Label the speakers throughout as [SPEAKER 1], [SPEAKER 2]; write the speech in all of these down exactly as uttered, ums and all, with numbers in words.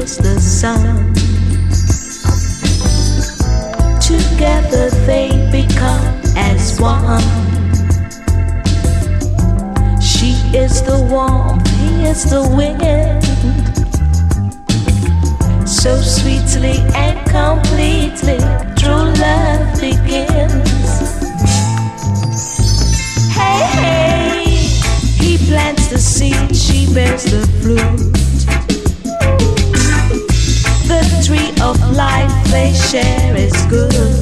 [SPEAKER 1] is the sun. Together they become as one. She is the warmth, he is the wind. So sweetly and completely true love begins. Hey, hey, he plants the seed, she bears the fruit. The tree of life they share is good.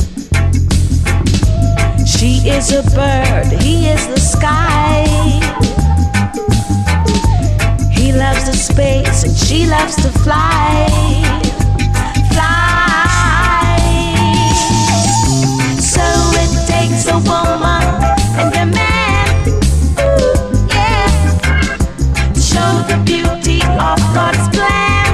[SPEAKER 1] She is a bird, he is the sky. He loves the space and she loves to fly. Fly. So it takes a woman and a man, ooh, yeah, to show the beauty of God's plan.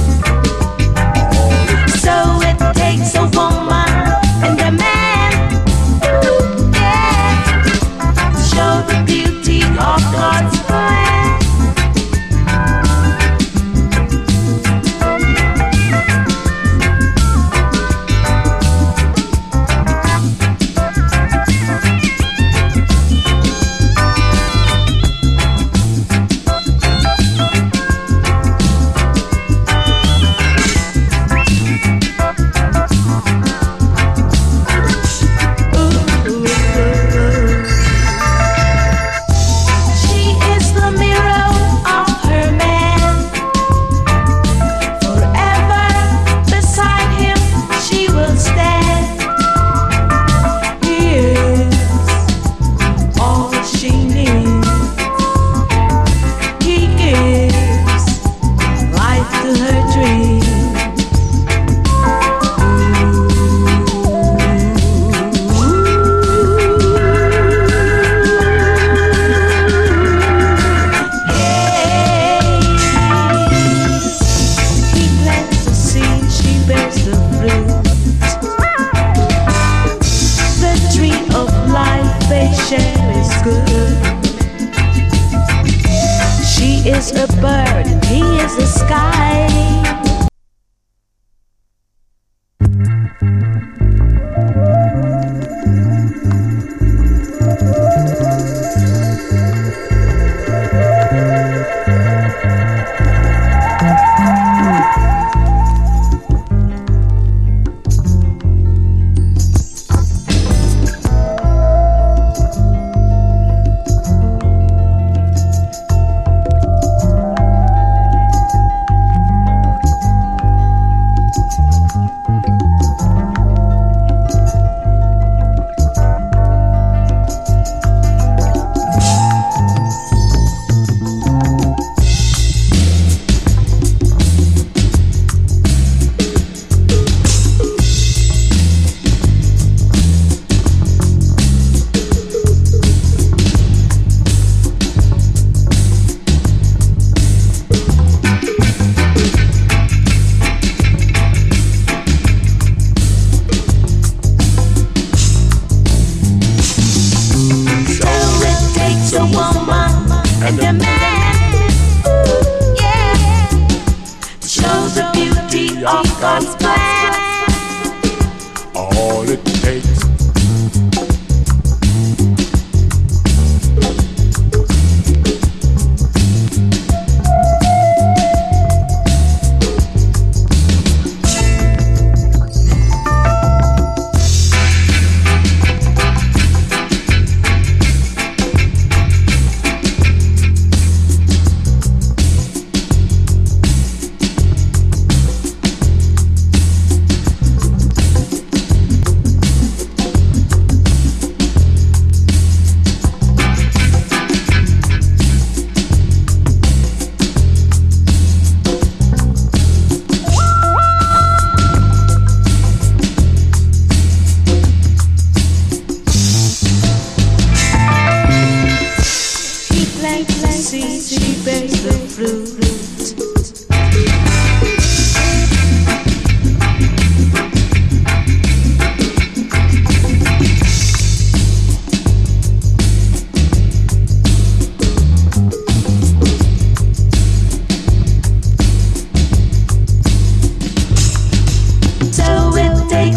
[SPEAKER 1] So it takes a woman and a man, ooh, yeah, to show the beauty of God's plan.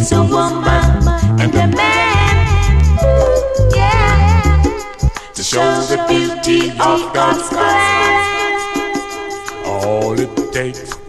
[SPEAKER 1] takes a woman and a man, yeah, to show the beauty of God's plan.
[SPEAKER 2] All it takes